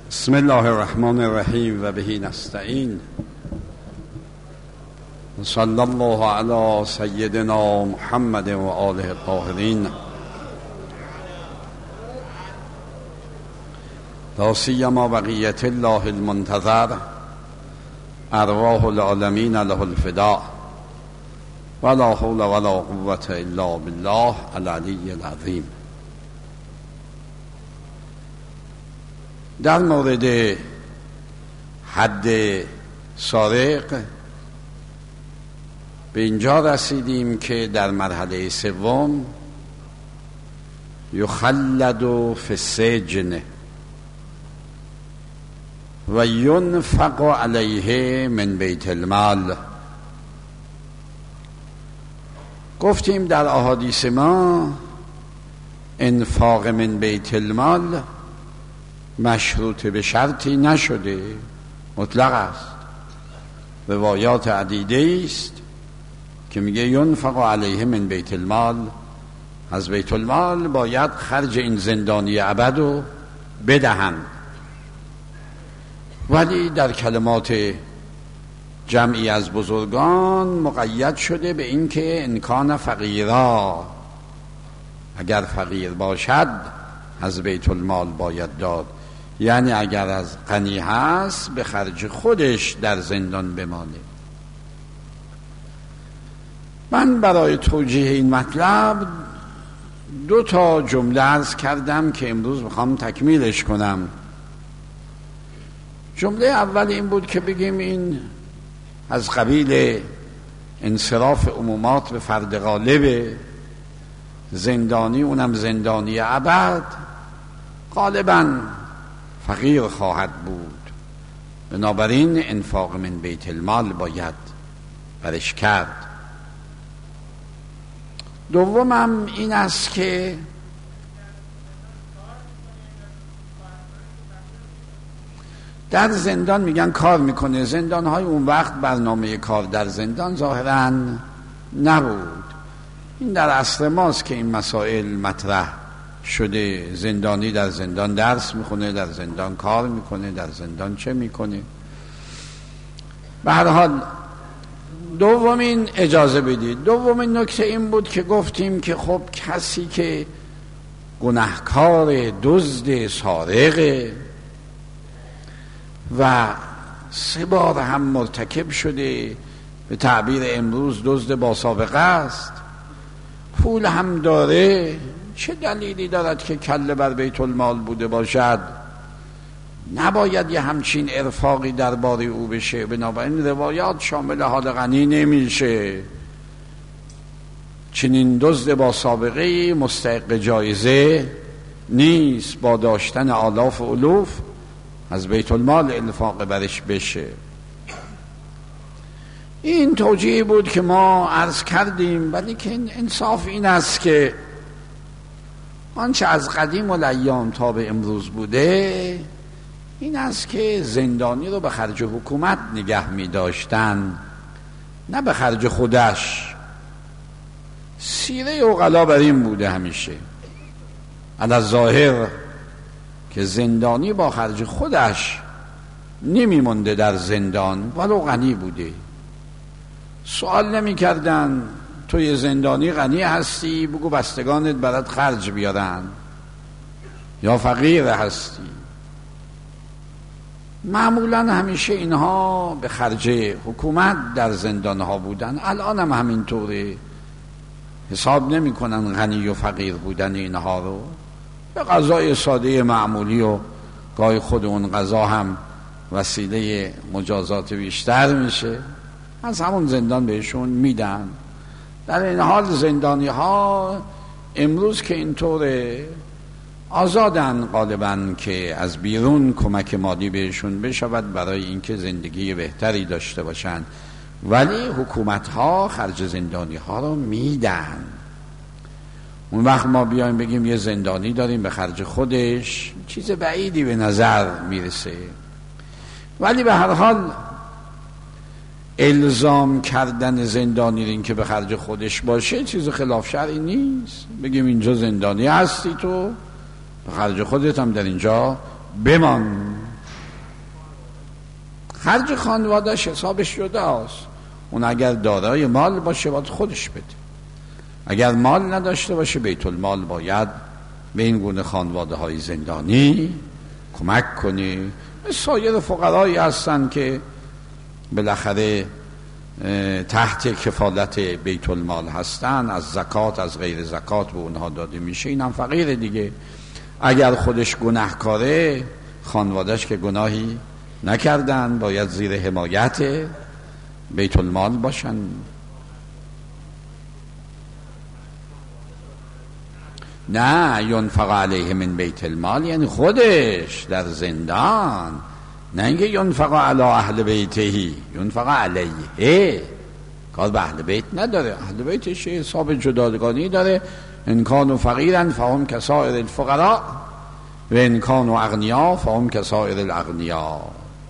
بسم الله الرحمن الرحیم و به نستعین. صلی الله علی سیدنا محمد و آله الطاهرین. لا سیما بقیت الله المنتظر، ارواح العالمین له الفداء، ولا حول ولا قوة الا بالله العلی العظیم. در مورد حد سارق به اینجا رسیدیم که در مرحله سوم یخلد فی السجن و ینفق علیه من بیت المال. گفتیم در احادیث ما انفاق من بیت المال مشروط به شرطی نشده، مطلق است. روایات عدیده است که میگه ینفق علیه من بیت المال، از بیت المال باید خرج این زندانی ابد رو بدهند. ولی در کلمات جمعی از بزرگان مقید شده به این که ان کان فقیرا، اگر فقیر باشد از بیت المال باید داد، یعنی اگر از غنی هست به خرج خودش در زندان بمانه. من برای توجیه این مطلب 2 جمله عرض کردم که امروز میخوام تکمیلش کنم. جمله اول این بود که بگیم این از قبیل انصراف عمومات به فرد غالب، زندانی اونم زندانی ابد غالباً فقیر خواهد بود، بنابراین انفاق من بیت المال باید برش کرد. دومم این است که در زندان میگن کار میکنه، زندانهای اون وقت برنامه کار در زندان ظاهراً نبود. این در عصر ماست که این مسائل مطرح شده. زندانی در زندان درس میخونه، در زندان کار میکنه، در زندان چه میکنه. به هر حال دومین اجازه بدید، دومین نکته این بود که گفتیم که خب کسی که گناهکار، دزد، سارق و 3 بار هم مرتکب شده، به تعبیر امروز دزد با سابقه است، پول هم داره، چه دلیلی دارد که کله بر بیت المال بوده باشد؟ نباید یه همچین ارفاقی درباره او بشه. بنابراین روایات شامل حال غنی نمیشه. چنین دزد با سابقه مستحق جایزه نیست با داشتن آلاف و الوف از بیت المال انفاق برش بشه. این توجیه بود که ما عرض کردیم. ولی که انصاف این است که آنچه از قدیم الایام تا به امروز بوده این است که زندانی رو به خرج حکومت نگه می داشتن، نه به خرج خودش. سیره عقلا بر این بوده همیشه علی ظاهر که زندانی با خرج خودش نمی مونده در زندان ولو غنی بوده. سوال نمی کردن توی زندانی غنی هستی بگو بستگانت برات خرج بیارن، یا فقیر هستی. معمولا همیشه اینها به خرج حکومت در زندان ها بودن. الان هم همینطوره، حساب نمی کنن غنی و فقیر بودن اینها رو. به غذای ساده معمولی و گاهی خود اون غذا هم وسیله مجازات بیشتر میشه، از همون زندان بهشون میدن. در این حال زندانی ها امروز که اینطوره آزادن غالباً که از بیرون کمک مالی بهشون بشود برای اینکه زندگی بهتری داشته باشن، ولی حکومت ها خرج زندانی ها رو میدن. اون وقت ما بیایم بگیم یه زندانی داریم به خرج خودش، چیز بعیدی به نظر میرسه. ولی به هر حال الزام کردن زندانی این که به خرج خودش باشه چیز خلاف شرعی نیست. بگیم اینجا زندانی هستی تو، به خرج خودت هم در اینجا بمان، خرج خانواده‌اش حسابش جداست. اون اگر دارای مال باشه باید خودش بده، اگر مال نداشته باشه بیت المال باید به این گونه خانواده های زندانی کمک کنی. سایر فقرایی هستن که بالاخره تحت کفالت بیت المال هستن، از زکات از غیر زکات به اونها داده میشه، اینم فقیر دیگه. اگر خودش گناهکاره، خانوادهش که گناهی نکردن، باید زیر حمایت بیت المال باشن. نه ینفق علیه من بیت المال یعنی خودش در زندان، نه اینکه ینفق علی اهل بیته، ینفق علیه، کار به اهل بیت نداره. اهل بیتش حساب جداگانه داره. ان کانوا فقیرا فهم کسائر الفقراء و ان کانوا اغنیا فهم کسائر الاغنیا.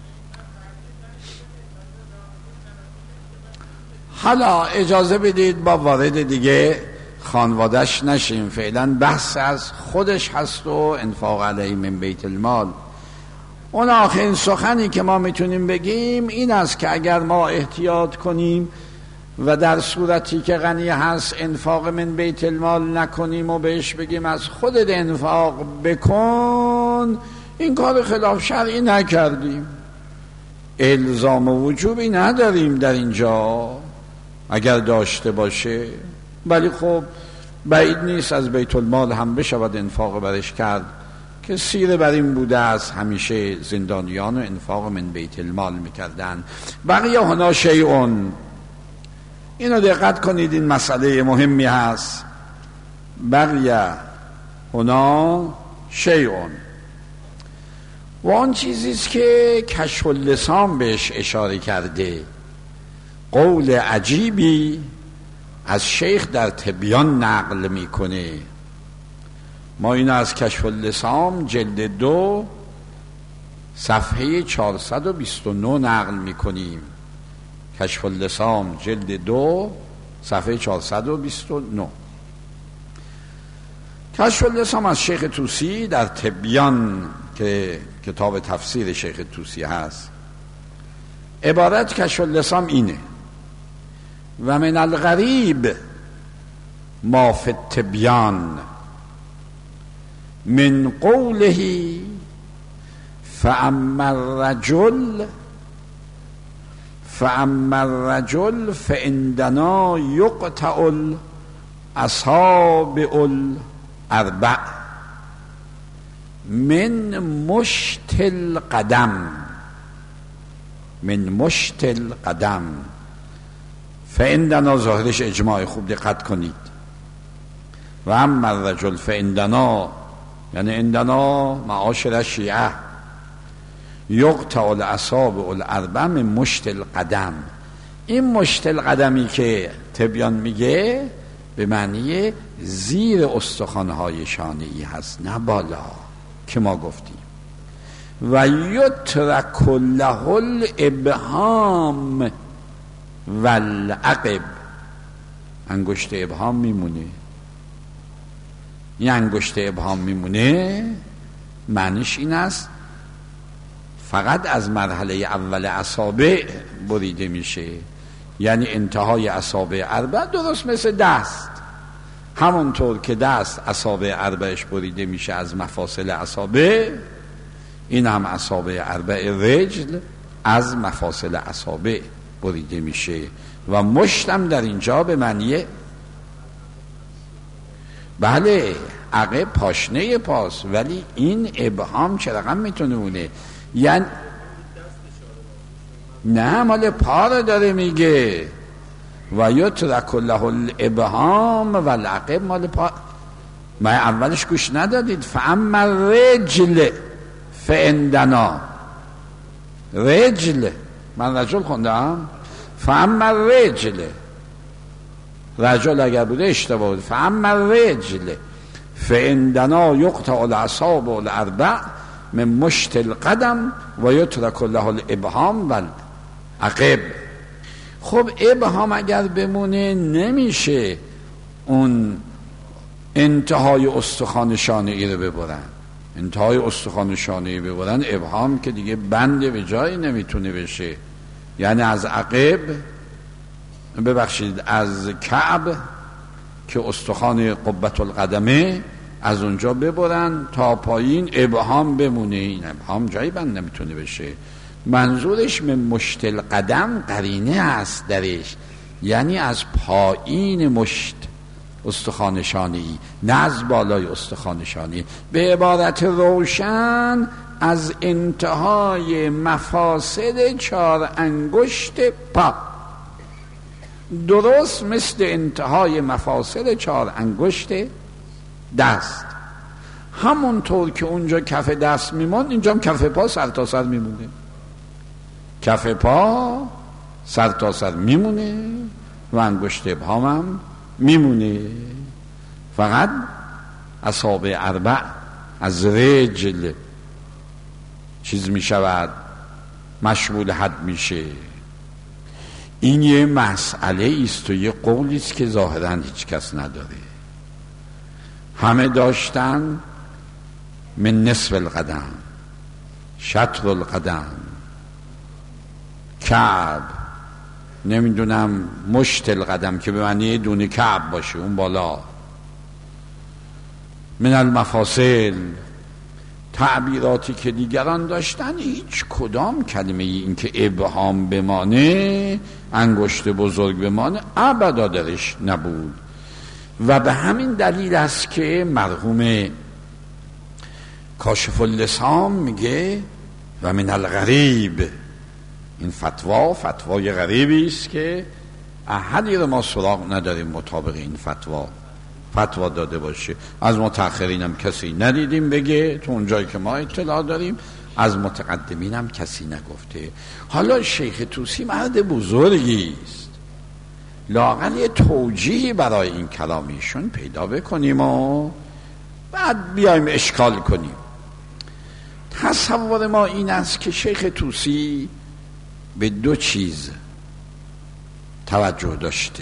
حالا اجازه بدید با وارد دیگه خانواده‌اش نشیم، فعلا بحث از خودش هست و انفاق علیه من بیت المال. اون آخرین سخنی که ما میتونیم بگیم این است که اگر ما احتیاط کنیم و در صورتی که غنی هست انفاق من بیت المال نکنیم و بهش بگیم از خودت انفاق بکن، این کار خلاف شرعی نکردیم، الزام و وجوبی نداریم در اینجا اگر داشته باشه. ولی خب بعید نیست از بیت المال هم بشود انفاق برش کرد که سیره بر این بوده است، همیشه زندانیان و انفاق من بیت المال میکردن. بقیه هنا شیئون، اینو دقت کنید، این مسئله مهمی هست. بقیه هنا شیئون و آن چیزیست که کشف اللسان بهش اشاره کرده، قول عجیبی از شیخ در تبیان نقل میکنه. ما این از کشف اللسان جلد 2 صفحه 429 نقل میکنیم. کشف اللسان جلد 2 صفحه 429. کشف اللسان از شیخ طوسی در تبیان که کتاب تفسیر شیخ طوسی هست. عبارت کشف اللسان اینه: و من الغریب ما فی التبیان من قوله فاما الرجل فعندنا یقطع الاصابع الاربع من مشط القدم فعندنا ظاهرش اجماع، خوب دقت کنید. و اما الرجل فعندنا یعنی عندنا معاشر شیعه یقطع الاصابع الاربع من مشط القدم. این مشط القدمی که تبیان میگه به معنی زیر استخوان‌های شانه‌ای هست، نه بالا که ما گفتیم. و یترک له الابهام والعقب، انگشت ابهام میمونه. این انگشت ابهام میمونه معنیش این است فقط از مرحله اول اصابع بریده میشه، یعنی انتهای اصابع اربع درست مثل دست، همونطور که دست اصابع اربعش بریده میشه از مفاصل اصابع، این هم اصابع اربع رجل از مفاصل اصابع بریده میشه. و مشتم در اینجا به معنی بله عقب پاشنه پاس، ولی این ابهام چه رقم میتونه بونه؟ یعنی نه مال پا رو داره میگه. و یترک له الابهام والعقب مال پا. ما اولش گوش ندادید. فاما الرجل فعندنا، رجل من رجل خوندم، فاما الرجل، رجل اگر بوده اشتباه بود. فاما الرجل فعندنا یقطع الاصابع الاربع من مشط القدم و یترک له الابهام والعقب. خب ابهام اگر بمونه نمیشه اون انتهای استخوان شانه‌ای رو ببرن، انتهای استخوان شانه ببرن، ابهام که دیگه بند به جایی نمیتونه بشه. یعنی از عقب، ببخشید از کعب که استخوان قبة القدمه، از اونجا ببرن تا پایین، ابهام بمونه. این ابهام جایی بند نمیتونه بشه. منظورش من مشت القدم قرینه هست درش، یعنی از پایین مشت استخوان شانه‌ای، نه از بالای استخوان شانه‌ای. به عبارت روشن از انتهای مفاصل 4 انگشت پا، درست مثل انتهای مفاصل 4 انگشت دست. همونطور که اونجا کف دست میمون، اینجا هم کف پا سر تا سر میمونه. کف پا سر تا سر میمونه و انگشت ابهام هم میمونه. فقط اصابع اربع از رجل چیز میشود، مشمول حد میشه. این یه مسئله است و یه قولی است که ظاهراً هیچ کس نداره. همه داشتن من نصف القدم، شطر القدم، کعب، نمیدونم مشت القدم که به معنی دونه کعب باشه اون بالا، من المفاصل، تعبیراتی که دیگران داشتن. هیچ کدام کلمه این که ابهام بمانه، انگشت بزرگ بمانه، ابدا درش نبود. و به همین دلیل است که مرحوم کاشف اللسان میگه و من الغریب، این فتوای غریبی است که احدی رو ما سراغ نداریم مطابق این فتوا داده باشه. از متأخرین هم کسی ندیدیم بگه، تو اونجایی که ما اطلاع داریم. از متقدمین هم کسی نگفته. حالا شیخ طوسی مرد بزرگی است، لااقل یه توجیهی برای این کلامیشون پیدا بکنیم و بعد بیایم اشکال کنیم. تصور ما این است که شیخ طوسی به 2 چیز توجه داشته.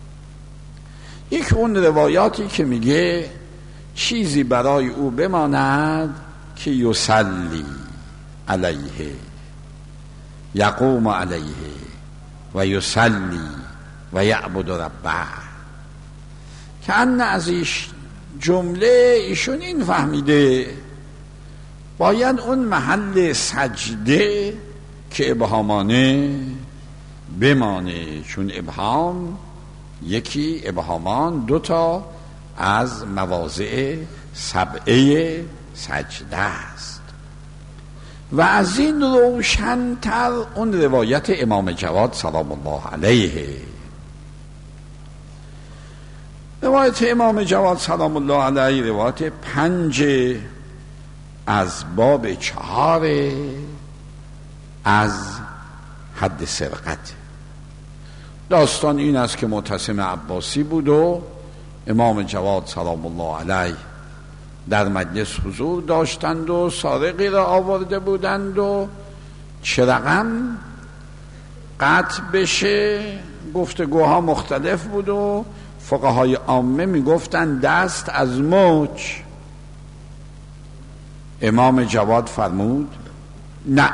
یک اون روایاتی که میگه چیزی برای او بماند که یصلی علیه، یقوم علیه و یصلی و یعبد ربه، که ان از ایش جمله ایشون این فهمیده باید اون محل سجده که ابهامانه بمانه، چون ابهام یکی، ابهامان 2 تا از مواضع 7 سجده است. و از این روشن‌تر اون روایت امام جواد سلام الله علیه. روایت امام جواد سلام الله علیه روایت 5 از باب 4 از حد سرقت. داستان این است که معتصم عباسی بود و امام جواد سلام الله علیه در مجلس حضور داشتند و سارقی را آورده بودند و چه رقم قطع بشه. گفتگوها مختلف بود و فقهای عامه میگفتند دست از مچ. امام جواد فرمود نه،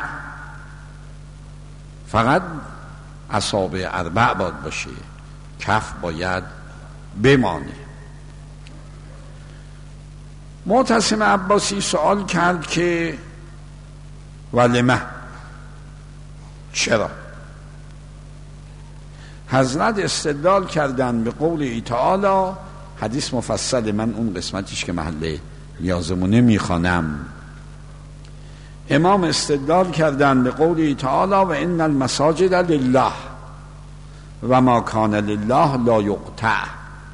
فقط اصابع اربع باید باشه، کف باید بمانه. معتصم عباسی سوال کرد که ولمه، چرا؟ حضرت استدلال کردن به قول تعالی، حدیث مفصل، من اون قسمتیش که محل لازمونه میخوانم. امام استدلال کردن به قول تعالی و ان المساجد لله و ما کان لله لا یقطع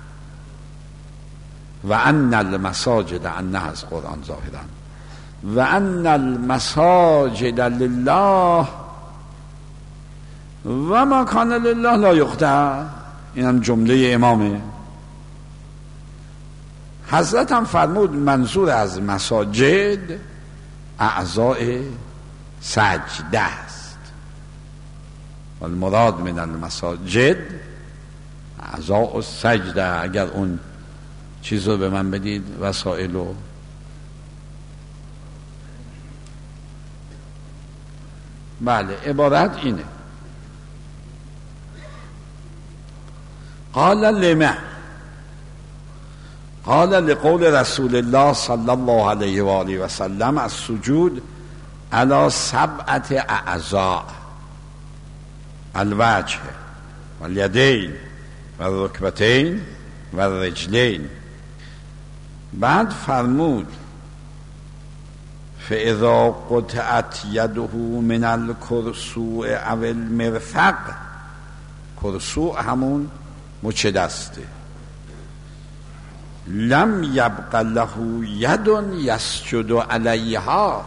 و ان المساجد، انه از قرآن ظاهرا، و ان المساجد لله و ما کان لله لا یقطع. این هم جمله امامه. حضرت هم فرمود منظور از مساجد اعضاء سجده است، والمراد من المساجد اعضاء السجده. اگر اون چیز رو به من بدید، وسائل رو بله، عبارت اینه. قال لما، قال لقول رسول الله صلی الله علیه و آله و سلم السجود علی 7 اعضاء الوجه والیدین والرکبتین والرجلین. بعد فرمود فاذا قطعت یده من الکرسوع او المرفق، کرسوع همون مچ دسته، لم یبق له ید یسجد علیها،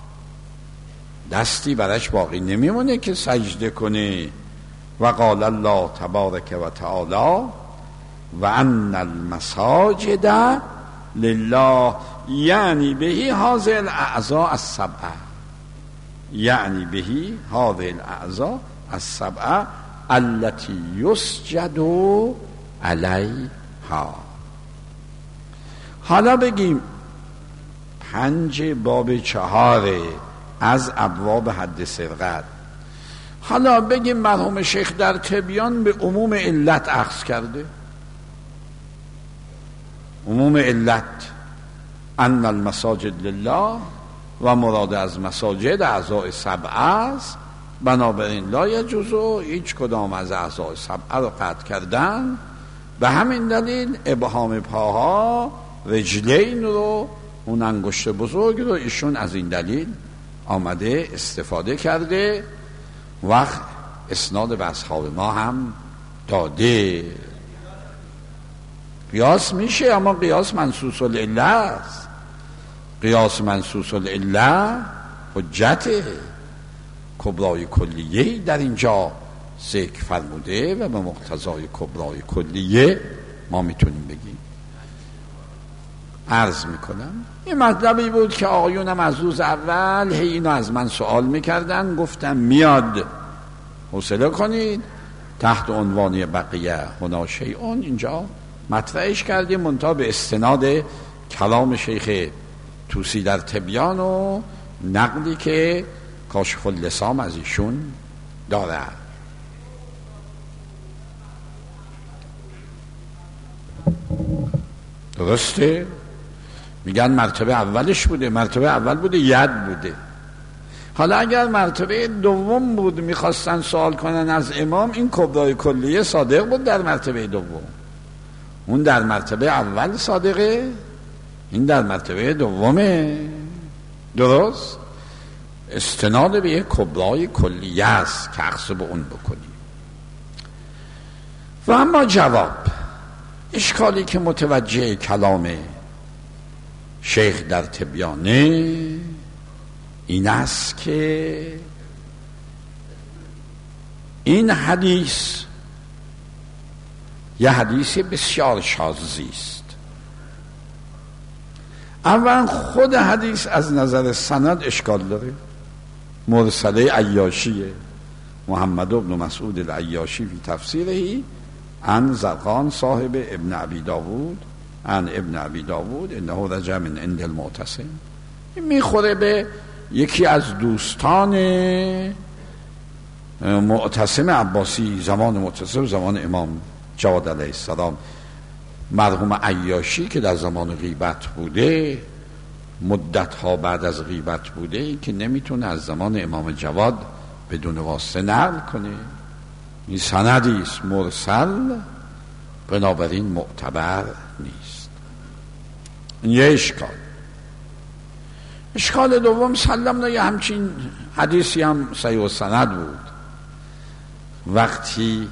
دستی برش باقی نمیمونه که سجده کنه. و قال الله تبارک و تعالی و ان المساجد لله، یعنی بهی هذه الاعضاء السبعه، یعنی بهی هذه الاعضاء السبعه التي یسجد علیها. حالا بگیم 5 باب 4 از ابواب حد سرقت. حالا بگیم مرحوم شیخ در تبیان به عموم علت اخذ کرده. عموم علت ان المساجد لله و مراد از مساجد اعضاء 7 است، بنابراین لا یجوز هیچ کدام از اعضاء 7 رو قطع کردن. به همین دلیل ابهام پاها، رجلین رو، اون انگشت بزرگ رو ایشون از این دلیل آمده استفاده کرده. وقت اسناد به اصحاب ما هم داده. قیاس میشه، اما قیاس منصوص العله است. قیاس منصوص العله حجته. کبرای کلیه در اینجا ذکر فرموده و به مقتضای کبرای کلیه ما میتونیم بگیم. عرض میکنم این مطلبی بود که آقایونم از روز اول اینو از من سوال میکردن، گفتم میاد، حوصله کنید. تحت عنوان بقیه هنا شیئون اینجا مطرحش کردیم، منتها به استناد کلام شیخ طوسی در تبیان و نقلی که کاشف اللسان از ایشون دارد. درسته؟ میگن مرتبه اولش بوده، مرتبه اول بوده ید بوده. حالا اگر مرتبه دوم بود میخواستن سوال کنن از امام، این کبرای کلیه صادق بود در مرتبه دوم، اون در مرتبه اول صادقه، این در مرتبه دومه. درست؟ استناد به یک کبرای کلیه است که اخذ به اون بکنیم. و اما جواب اشکالی که متوجه کلام شیخ در تبیانه این است که این حدیث یه حدیث بسیار شاذی است. اول خود حدیث از نظر سند اشکال داره، مرسله عیاشیه، محمد بن مسعود العیاشی فی تفسیره عن زرقان صاحب ابن ابی داود عن ابن ابی داود انه رجع من عند المعتصم. میخوره به یکی از دوستان معتصم عباسی، زمان معتصم، زمان امام جواد علیه السلام، مرحوم عیاشی که در زمان غیبت بوده، مدتها بعد از غیبت بوده، این که نمیتونه از زمان امام جواد بدون واسطه نقل کنه. این سندی است مرسل، بنابراین معتبر نیست. این یه اشکال. اشکال دوم، سلمنا یه همچین حدیثی هم صحیح و سند بود. وقتی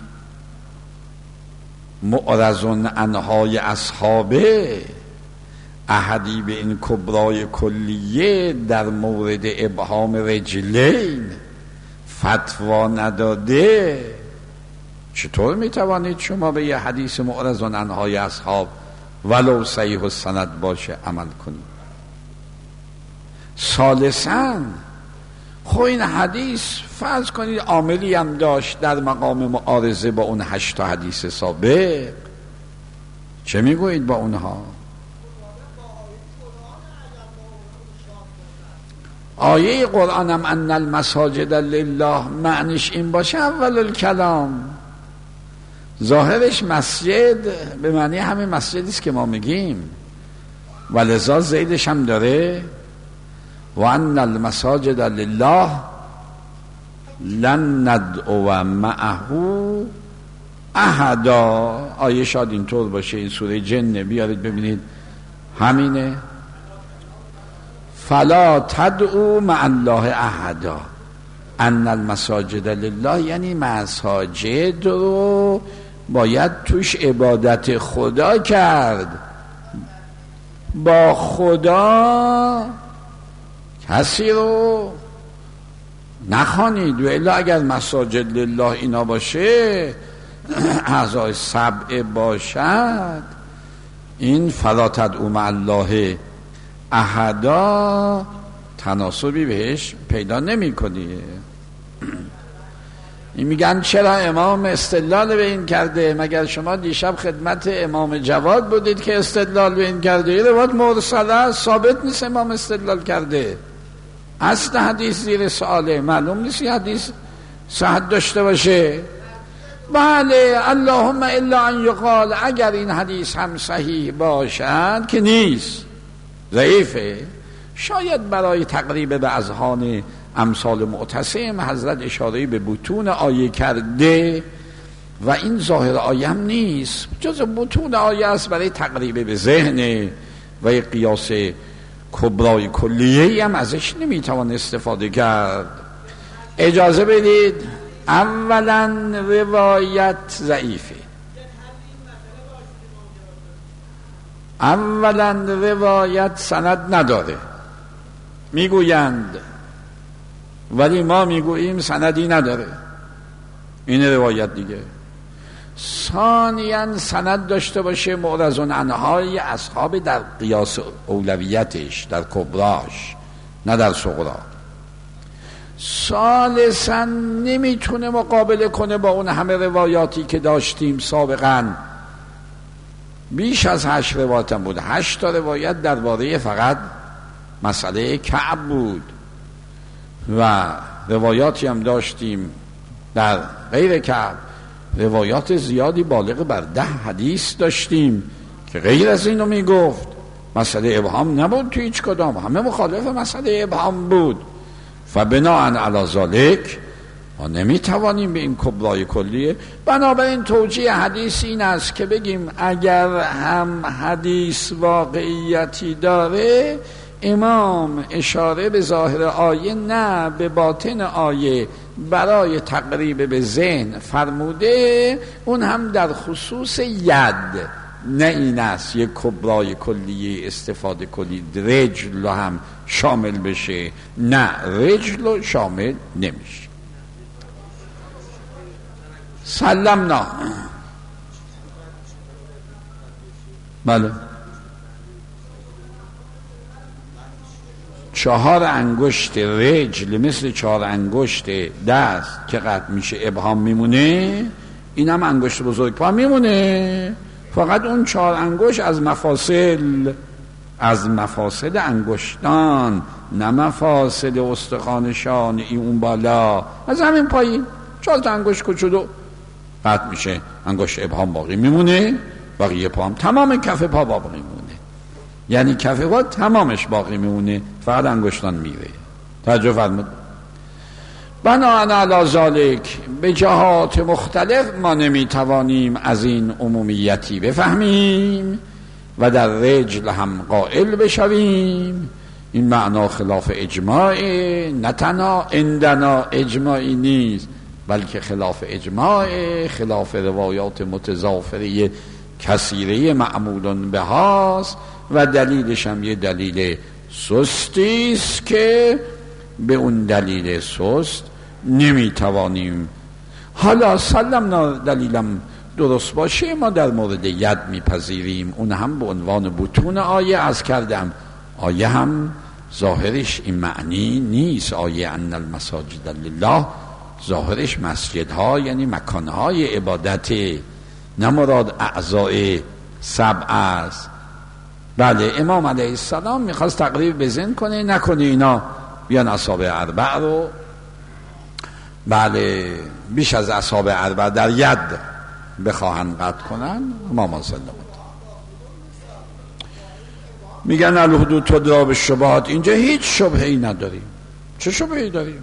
معرضون انهای اصحابه احدی به این کبرای کلیه در مورد ابهام رجلین فتوا نداده، چطور میتوانید شما به یه حدیث معرضون انهای اصحاب ولو صحیح و سند باشه عمل کنید؟ ثالثاً خب این حدیث فرض کنید عاملی هم داشت در مقام معارضه با اون 8 حدیث سابق، چه میگویید با اونها؟ آیه قرآنم ان المساجد لله معنیش این باشه اول الکلام، ظاهرش مسجد به معنی همین مسجدی است که ما میگیم، ولذا زیدش هم داره و ان المساجد لله لن ندعو معه احدا. آیه شاید اینطور باشه، این سوره جنه، بیارید ببینید همینه. فلا تدعو مع الله احدا، ان المساجد لله یعنی مساجد رو باید توش عبادت خدا کرد، با خدا کسی رو نخوانید. و الا اگر مساجد لله اینا باشه، اعضای سبع باشد، این فلا تدعو مع الله احدا تناسبی بهش پیدا نمی کنی. این میگن چرا امام استدلال به این کرده؟ مگر شما دیشب خدمت امام جواد بودید که استدلال به این کرده؟ این روایت مرسله ثابت نیست امام استدلال کرده، اصل حدیث زیر سؤاله، معلوم نیست این حدیث صحت داشته باشه. بله اللهم الا ان یقال، اگر این حدیث هم صحیح باشد که نیست، ضعیفه، شاید برای تقریب به اذهان امثال معتصم حضرت اشاره به بطون آیه کرده و این ظاهر آیه هم نیست، جز بطون آیه است، برای تقریب به ذهن و قیاس کبرای کلیه هم ازش نمیتوان استفاده کرد. اجازه بدید اولا روایت ضعیفه، اولا روایت سند نداره میگویند، ولی ما میگوییم سندی نداره این روایت دیگه. ثانیاً سند داشته باشه معرض عنهای اصحاب در قیاس اولویتش، در کبراش، نه در صغرا. ثالثاً نمیتونه مقابله کنه با اون همه روایاتی که داشتیم سابقاً، بیش از 8 روایت هم بود، 8 تا روایت درباره فقط مسئله کعب بود و روایاتی هم داشتیم در غیر کعب، روایات زیادی بالغ بر 10 حدیث داشتیم که غیر از اینو میگفت. مسئله ابهام نبود تو هیچ کدام، همه مخالف مسئله ابهام بود. فبناء علی ذلک ما نمیتوانیم به این کبرای کلیه. بنابراین توجیه حدیث این است که بگیم اگر هم حدیث واقعیتی داره، امام اشاره به ظاهر آیه نه به باطن آیه برای تقریب به ذهن فرموده، اون هم در خصوص ید، نه این است یک کبرای کلیه استفاده کنید رجل هم شامل بشه، نه رجل شامل نمیشه. سلمنا بله 4 انگشت رجل مثل 4 انگشت دست که قطع میشه ابهام میمونه، این هم انگشت بزرگ پا میمونه، فقط اون 4 انگشت از مفاصل انگشتان، نه مفاصل استخوانشان ای اون بالا، از همین پایین 4 تا انگشت کوچولو قطع میشه، انگشت ابهام باقی میمونه، بقیه پا هم تمام کف پا باقی میمونه، یعنی کف پا تمامش باقی میمونه، فقط انگشتان میره. توجه فرمود. بناء علی ذلک به جهات مختلف ما نمیتوانیم از این عمومیتی بفهمیم و در رجل هم قائل بشویم. این معنا خلاف اجماع، نه تنها عندنا اجماعی نیست بلکه خلاف اجماع، خلاف روایات متضافره کثیره معمولون به هاست و دلیلش هم یه دلیل سستی است که به اون دلیل سست نمیتوانیم. حالا سلمنا دلیلم درست باشه ما در مورد ید میپذیریم، اون هم به عنوان بطون آیه از کردم. آیه هم ظاهرش این معنی نیست، آیه ان المساجد لله ظاهرش مسجدها یعنی مکانهای عبادت، نه مراد اعضای سبع است. بله امام علیه السلام میخواست تقریب بزن کنه، نکنه اینا بیان اصابع اربع رو بله بیش از اصابع اربع در ید بخواهن قطع کنن ما سلمت میگن الحدود تدرا بالشبهات. اینجا هیچ شبهه‌ای نداریم. چه شبهه‌ای داریم؟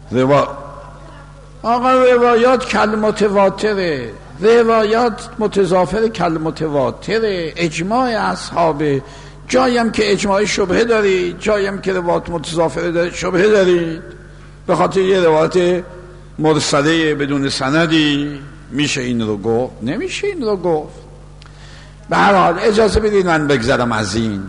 روایات کل متواتره، روایات متضافر کل متواتره، اجماع اصحاب. جایم که اجماع شبهه دارید، جایم که روایات متضافره دارید شبهه دارید. به خاطر یه روایت مرسله بدون سندی میشه این رو گفت؟ نمیشه این رو گفت. به هر حال اجازه بدید من بگذرم از این.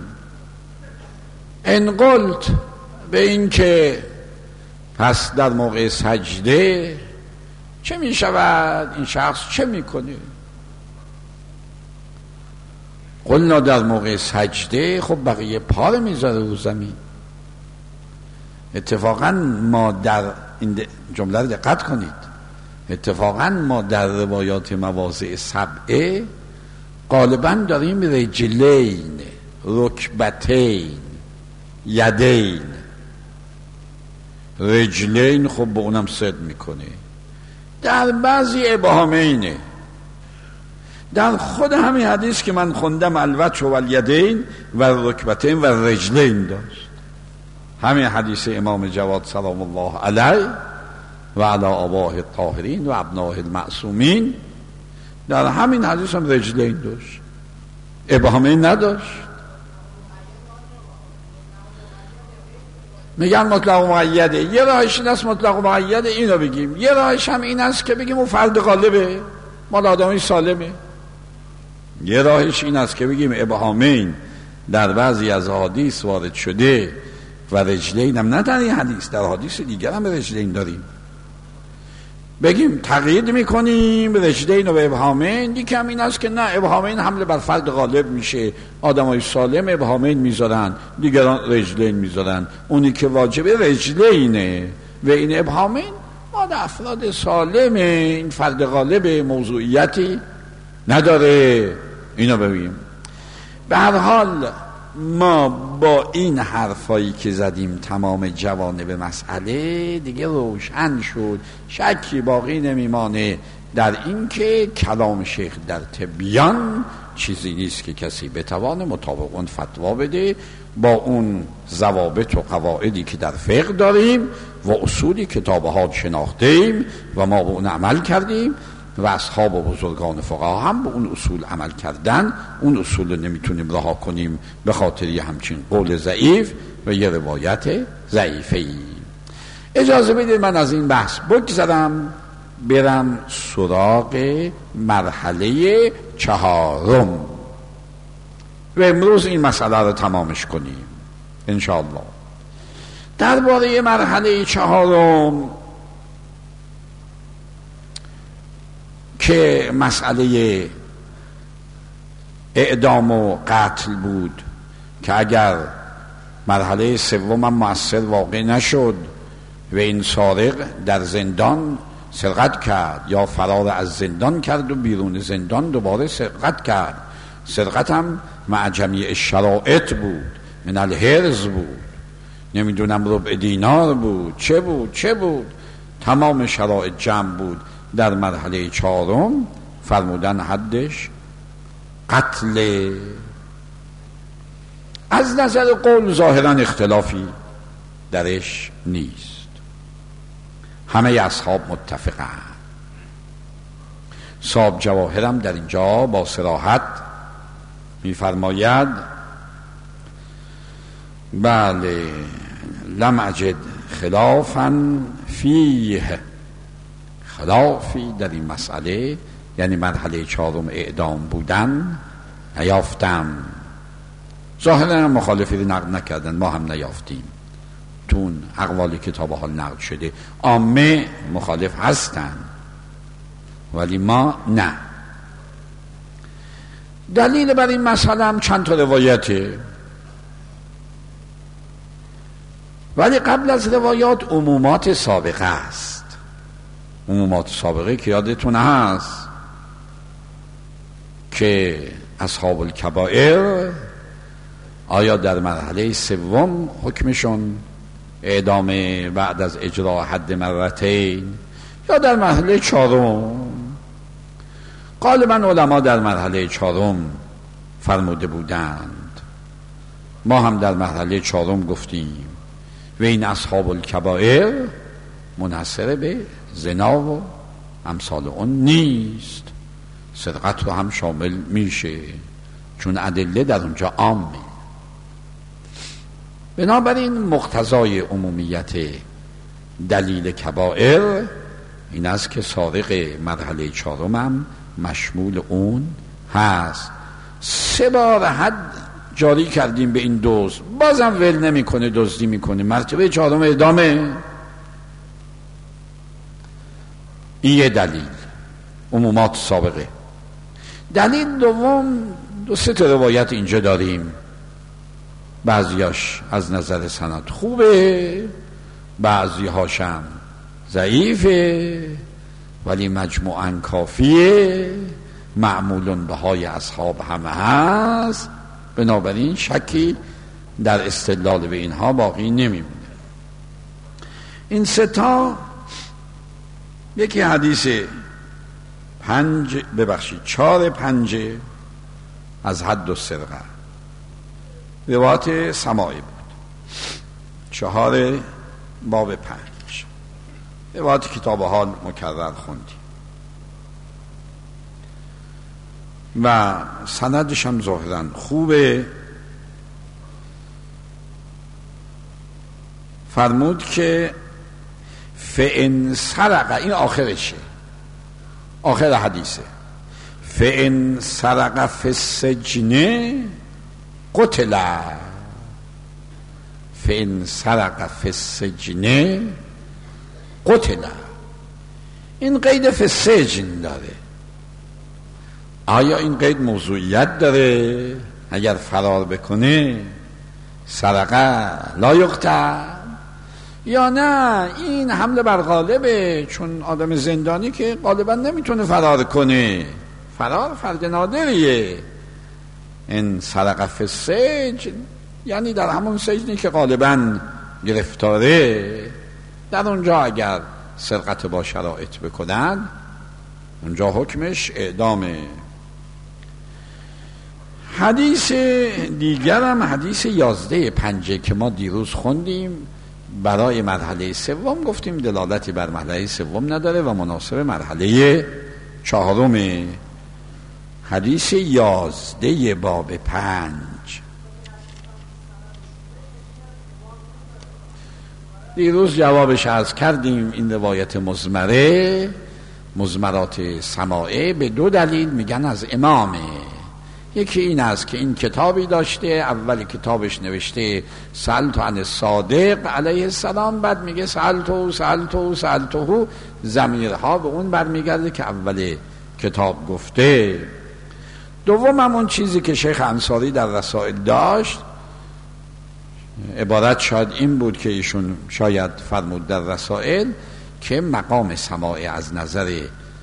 ان قلت به این که پس در موقع سجده چه می شود؟ این شخص چه می کنه؟ قلنا در موقع سجده خب بقیه پا رو میذاره رو زمین. اتفاقا ما در این جمله رو دقت کنید، اتفاقا ما در روایات مواضع سبعه غالبا داریم رجلین، رکبتین، یدین. رجلین خب به اونم صد میکنه، در بعضی ابهامینه. در خود همین حدیث که من خوندم الوجه و الیدین و رکبتین و رجلین داشت، همین حدیث امام جواد سلام الله علیه و علی آبائه الطاهرین و ابنائه المعصومین، در همین حدیث هم رجلین داشت، ابهامین نداشت. میگن مطلق و مقیده. یه راهش این است مطلق و مقیده اینو بگیم، یه راهش هم این است که بگیم اون فرد غالبه، مال آدمی سالمه. یه راهش این است که بگیم ابهامین در بعضی از حدیث وارد شده و رجلین هم نه در این حدیث، در حدیث دیگر هم رجلین داریم. بگیم تقیید میکنیم رجلین و ابهامین. دیگه هم این است که نه، ابهامین حمله بر فرد غالب میشه، آدمای سالم ابهامین میذارن، دیگران رجلین میذارن. اونی که واجبه رجلینه و این ابهامین ما در افراد سالمه، این فرد غالب موضوعیتی نداره. اینو ببینیم. به هر حال ما با این حرفایی که زدیم تمام جوانب مسئله دیگه روشن شد، شکی باقی نمیمانه در این که کلام شیخ در تبیان چیزی نیست که کسی بتوانه مطابق اون فتوا بده با اون ضوابط و قواعدی که در فقه داریم و اصولی که تا به حال شناختیم و ما به اون عمل کردیم و اصحاب و بزرگان فقها هم به اون اصول عمل کردن. اون اصول رو نمیتونیم رها کنیم به خاطر یه همچین قول ضعیف و یه روایت ضعیفه‌ای. اجازه بدید من از این بحث بگذرم، برم سراغ مرحله چهارم و امروز این مسئله رو تمامش کنیم انشاءالله. درباره مرحله چهارم که مسئله اعدام و قتل بود که اگر مرحله سوم هم مؤثر واقع نشد و این سارق در زندان سرقت کرد یا فرار از زندان کرد و بیرون زندان دوباره سرقت کرد، سرقت هم مع جمیع شرائط بود، من الحرز بود، نمیدونم ربع دینار بود، چه بود، تمام شرایط جمع بود. در مرحله چهارم فرمودن حدش قتل. از نظر قول ظاهرا اختلافی درش نیست، همه اصحاب متفقن. صاحب جواهرم در اینجا با صراحت میفرماید بله لم اجد خلافا فیه، خلافی در این مسئله یعنی مرحله چهارم اعدام بودن نیافتم. ظاهرا مخالفی رو نقل نکردن، ما هم نیافتیم. تون اقوالی که تا به حال نقل شده عامه مخالف هستن ولی ما نه. دلیل بر این مسئله هم چند تا روایته، ولی قبل از روایات عمومات سابقه است. عمومات سابقه که یادتون هست که اصحاب الکبائر آیا در مرحله سوم حکمشون اعدام بعد از اجرا حد مرتین یا در مرحله چهارم. غالبا علما در مرحله چهارم فرموده بودند. ما هم در مرحله چهارم گفتیم و این اصحاب الکبائر منحصر به زنا و امثال اون نیست، سرقت رو هم شامل میشه چون ادله در اونجا عامه. بنابراین مقتضای عمومیت دلیل کبائر این است که سارق مرحله چهارم هم مشمول اون هست. 3 بار حد جاری کردیم به این دزد، بازم ول نمیکنه، دزدی میکنه، مرتبه 4 اعدامه. این یه دلیل، عمومات سابقه. دلیل دوم 2-3 روایت اینجا داریم، بعضیاش از نظر سند خوبه، بعضی هاشم ضعیفه، ولی مجموعاً کافیه، معمولون به های اصحاب همه هست. بنابراین شکی در استدلال به اینها باقی نمیمونه. این 3 تا، یکی حدیث 4-5 از حد و سرقه، روایت سماعی بود. 4 باب 5 روایت کتاب حال مکرر خوندیم و سندش هم ظاهرا خوبه. فرمود که فإن سرق، این آخرشه، آخر حدیثه، فإن سرق فی السجن قتل، فإن سرق فی السجن قتل. این قید فی السجن داره. آیا این قید موضوعیت داره؟ اگر فرار بکنه سرقه لا یقتل، یا نه این حمله بر غالبه، چون آدم زندانی که غالبا نمیتونه فرار کنه، فرار فرد نادریه. این سرقه فی السجن یعنی در همون سجنی که غالبا گرفتاره، در اونجا اگر سرقت با شرایط بکنن اونجا حکمش اعدامه. حدیث دیگرم حدیث 11-5 که ما دیروز خوندیم، برای مرحله 3 گفتیم دلالتی بر مرحله 3 نداره و مناسب مرحله 4. حدیث 11 باب 5. دیروز جوابش عرض کردیم. این روایت مزمرات سماعه به 2 دلیل میگن از امامه. یکی این است که این کتابی داشته، اول کتابش نوشته سألت عن الصادق علیه السلام، بعد میگه سألته، ضمیرها به اون برمیگرده که اول کتاب گفته. دوم همون چیزی که شیخ انصاری در رسائل داشت، عبارت شاید این بود که ایشون شاید فرمود در رسائل که مقام سماع از نظر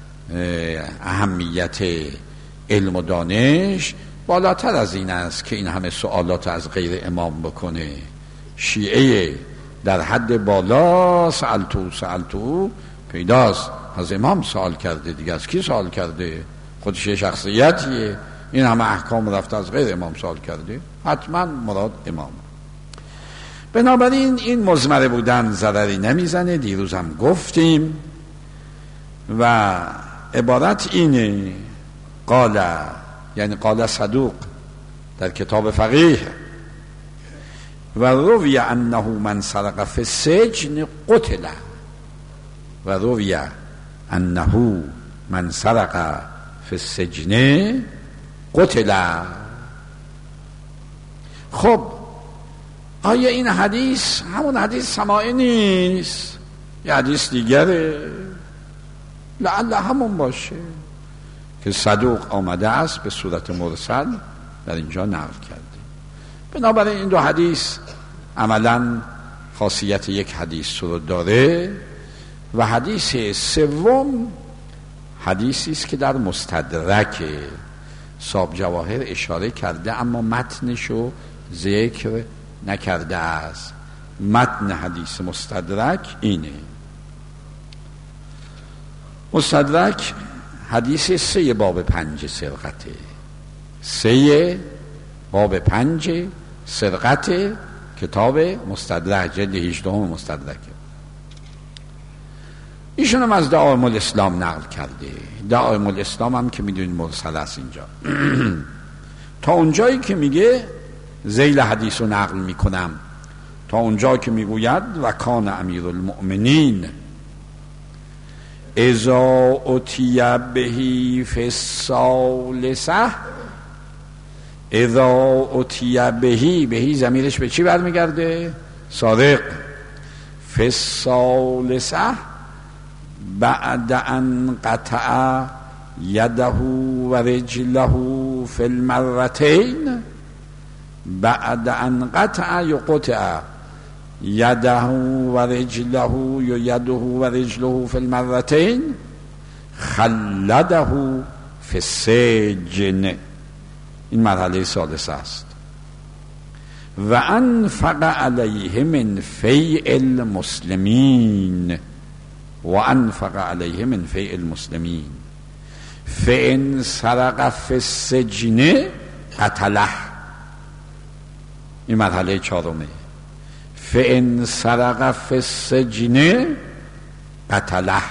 اهمیت علم و دانش بالاتر از این است که این همه سوالات از غیر امام بکنه. شیعه در حد بالا سألتو پیداست، از امام سوال کرده، دیگه از کی سوال کرده؟ خودش شخصیتیه. این همه احکام رفته از غیر امام سوال کرده، حتما مراد امام. بنابراین این مزمره بودن ضرری نمیزنه، دیروز هم گفتیم. و عبارت اینه، قال یعنی قال صدوق در کتاب فقیه، و روی انه من سرق فی السجن قتل، و روی انه من سرق فی السجن قتل. خب آیا این حدیث همون حدیث سماعی نیست؟ یه حدیث دیگره؟ لعل همون باشه که صدوق آمده است به صورت مرسل در اینجا نقل کرده. بنابراین این 2 حدیث عملا خاصیت یک حدیث رو داره. و حدیث 3 حدیثی است که در مستدرک صاحب جواهر اشاره کرده اما متنشو ذکر نکرده است. متن حدیث مستدرک اینه. مستدرک حدیث 3 باب 5 سرقته، 3 باب 5 سرقته، کتاب مستدرک جلد 18 مستدرکه. ایشون هم از دعائم الاسلام نقل کرده. دعائم الاسلام هم که میدونید مرسل است اینجا. تا اونجایی که میگه ذیل حدیث رو نقل میکنم، تا اونجا که میگوید و کان امیر المؤمنین اذا اتی بهی فی الثالثه، اذا اتی بهی ضمیرش به چی برمیگرده؟ سارق. فی الثالثه بعد ان قطع یده و رجله فی المرتين، بعد ان قطع یقطع یده و رجله یده و رجله فی المرتين خلده فی السجن. این مرحله ثالثه است. و انفق علیه من فیء المسلمین، و انفق علیه من فیء المسلمین فان سرق فی السجن قتله. این مرحله 4. فان سرق فی السجن قتله.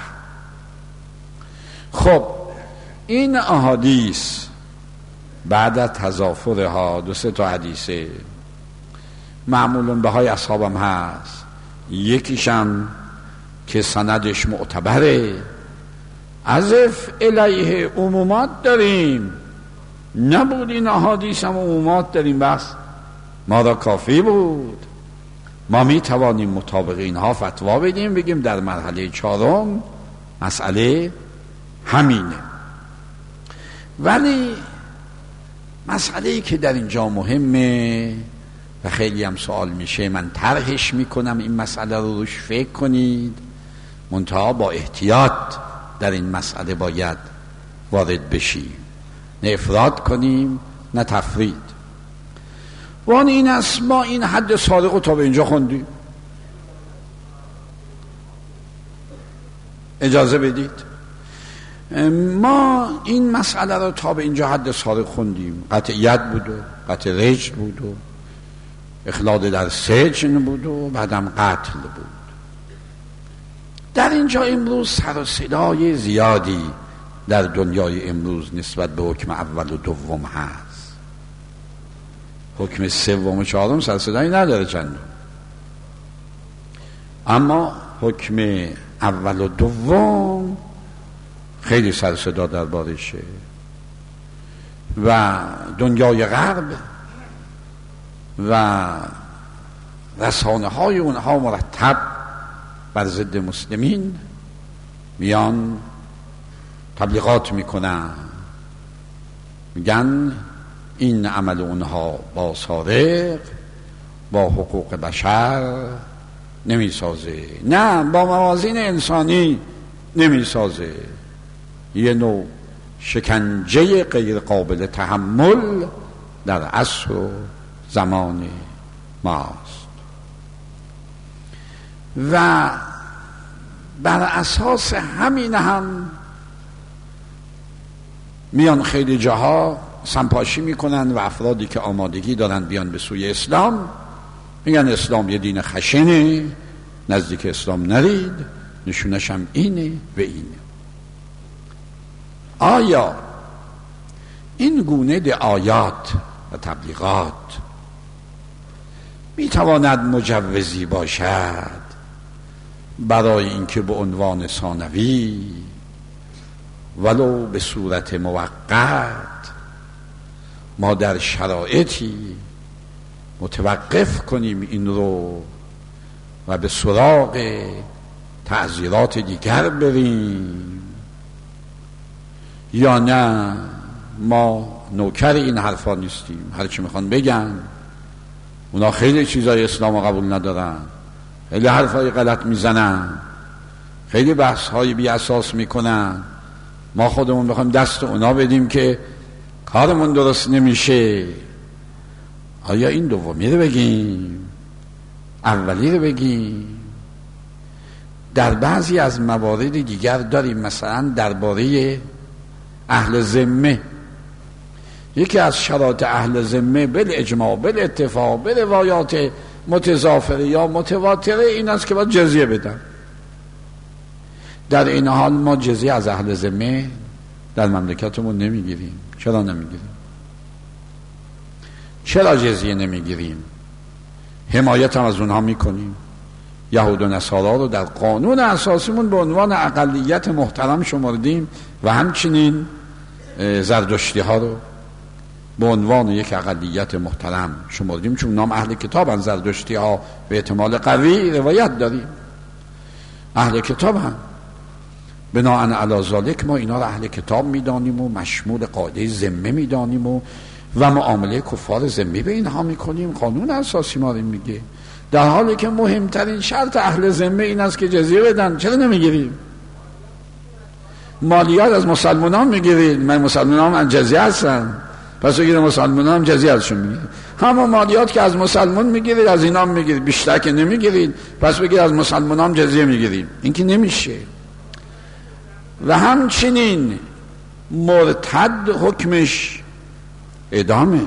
خب این احادیث بعد از تضافرها 2-3 تا حدیثه معمولاً به های اصحابم هست، یکیشم که سندش معتبره، عزف الیه عمومات داریم، نبود این احادیث هم عمومات داریم، بس ما را کافی بود. ما می توانیم مطابق اینها فتوا بدیم، بگیم در مرحله 4 مسئله همینه. ولی مسئله‌ای که در اینجا مهمه و خیلی هم سوال میشه، من طرحش میکنم این مسئله رو روش فکر کنید، منتها با احتیاط در این مسئله باید وارد بشیم، نه افراط کنیم نه تفرید. وان این است ما این حد سارق رو تا به اینجا خوندیم، اجازه بدید ما این مسئله رو تا به اینجا حد سارق خوندیم، قطع ید بود و قطع رجل بود و اخلاد در سجن بود و بعدم قتل بود. در اینجا امروز سر و صدای زیادی در دنیای امروز نسبت به حکم اول و دوم هست. حکم 3 و 4 سر و صدایی نداره چندان، اما حکم اول و دوم خیلی سر صدا دربارشه و دنیای غرب و رسانه های اونها مرتب بر ضد مسلمین میان تبلیغات میکنن، میگن این عمل اونها با سارق با حقوق بشر نمیسازه، نه با موازین انسانی نمیسازه، یه نوع شکنجه غیر قابل تحمل در عصر و زمان ماست. و بر اساس همین هم میان خیلی جاها سنپاشی میکنن و افرادی که آمادگی دارن بیان به سوی اسلام میگن اسلام یه دین خشنه، نزدیک اسلام نرید، نشونش هم اینه و اینه. آیا این گونه دعایات و تبلیغات میتواند مجوزی باشد برای اینکه به عنوان ثانوی ولو به صورت موقت ما در شرایطی متوقف کنیم این رو و به سراغ تعزیرات دیگر بریم، یا نه ما نوکر این حرفا نیستیم، هرچی میخوان بگن، اونا خیلی چیزای اسلام قبول ندارن، خیلی حرفای غلط میزنن، خیلی بحثهای بی اساس میکنن، ما خودمون بخوایم دست اونا بدیم که کارمون درست نمیشه. آیا این دومی رو بگیم اولی رو بگیم. در بعضی از موارد دیگر داریم، مثلا درباره اهل ذمه. یکی از شرایط اهل ذمه بالاجماع بالاتفاق به روایات متضافره یا متواتره این است که باید جزیه بدن. در این حال ما جزیه از اهل ذمه در مملکتمون نمیگیریم. چرا نمیگیریم؟ چرا جزیه نمیگیریم؟ حمایت هم از اونها میکنیم. یهود و نصارا رو در قانون اساسیمون به عنوان اقلیت محترم شمردیم و همچنین زردشتی ها رو به عنوان یک اقلیت محترم شمردیم، چون نام اهل کتاب هم زردشتی ها به احتمال قوی روایت داریم اهل کتاب هم. بناء علی ذالک ما اینا رو اهل کتاب میدانیم و مشمول قاعده ذمه میدانیم و معامله کفار ذمه به اینها میکنیم. قانون اساسی ما رو میگه، در حالی که مهمترین شرط اهل ذمه این است که جزیه بدن. چرا نمیگیریم؟ مالیات از مسلمانان میگیرید. من مسلمانان هم جزیه هستن، پس بگیرید مسلمانان هم جزیه ازشون میگیرید. همون مالیات که از مسلمان میگیرید از اینا میگیرید، بیشتر که نمیگیرید، پس بگیرید از مسلمانان هم جزیه میگیرید. این که نمیشه. و همچنین مرتد حکمش اعدامه.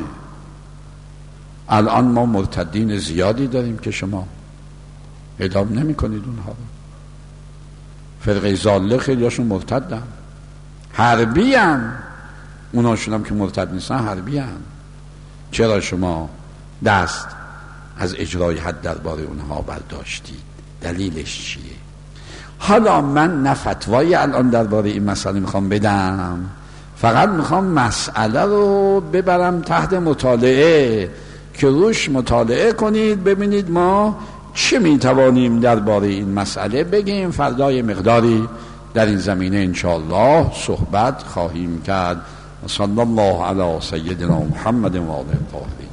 الان ما مرتدین زیادی داریم که شما اعدام نمی کنید اونها رو. فرقه ضاله خیلیاشون مرتدن، حربی هم. اوناشون هم که مرتد نیستن حربی هم. چرا شما دست از اجرای حد درباره اونها برداشتید؟ دلیلش چیه؟ حالا من نه فتوایی الان درباره این مسئله میخوام بدم، فقط میخوام مسئله رو ببرم تحت مطالعه که روش مطالعه کنید، ببینید ما چه میتوانیم درباره این مسئله بگیم. فردای مقداری در این زمینه انشاءالله صحبت خواهیم کرد. صلی الله علی سیدنا محمد و آله الطاهرین.